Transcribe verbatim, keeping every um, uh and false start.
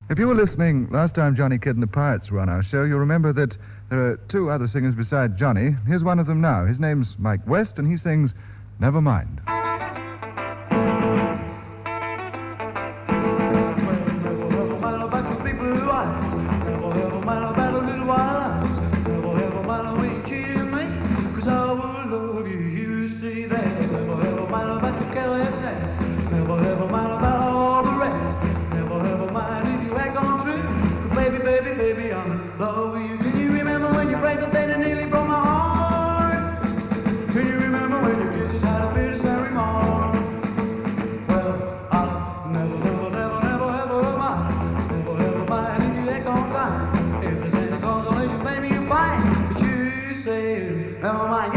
If you were listening last time Johnny Kidd and the Pirates were on our show, you'll remember that there are two other singers beside Johnny. Here's one of them now. His name's Mike West, and he sings Never Mind. Never mind.